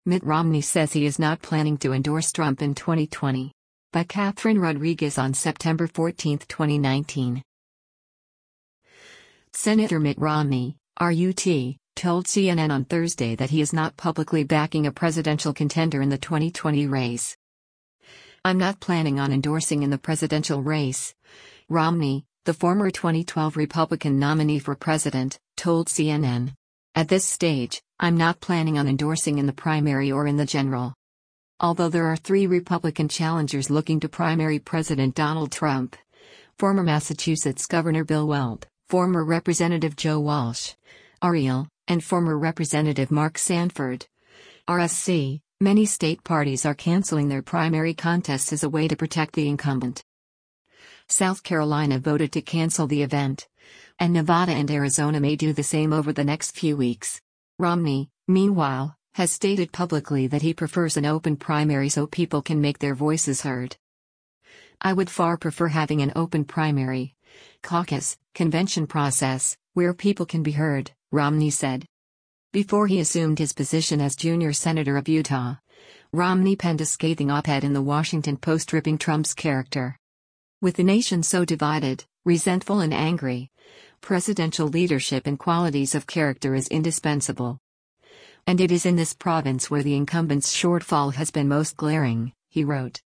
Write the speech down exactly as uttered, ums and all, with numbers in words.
Mitt Romney says he is not planning to endorse Trump in twenty twenty. By Catherine Rodriguez on September fourteenth, twenty nineteen. Senator Mitt Romney, R U T, told C N N on Thursday that he is not publicly backing a presidential contender in the twenty twenty race. "I'm not planning on endorsing in the presidential race," Romney, the former twenty twelve Republican nominee for president, told C N N. "At this stage, I'm not planning on endorsing in the primary or in the general." Although there are three Republican challengers looking to primary President Donald Trump: former Massachusetts Governor Bill Weld, former Representative Joe Walsh, Ariel, and former Representative Mark Sanford, R S C, many state parties are canceling their primary contests as a way to protect the incumbent. South Carolina voted to cancel the event, and Nevada and Arizona may do the same over the next few weeks. Romney, meanwhile, has stated publicly that he prefers an open primary so people can make their voices heard. "I would far prefer having an open primary, caucus, convention process, where people can be heard," Romney said. Before he assumed his position as junior senator of Utah, Romney penned a scathing op-ed in the Washington Post ripping Trump's character. "With the nation so divided, resentful and angry, presidential leadership and qualities of character is indispensable. And it is in this province where the incumbent's shortfall has been most glaring," he wrote.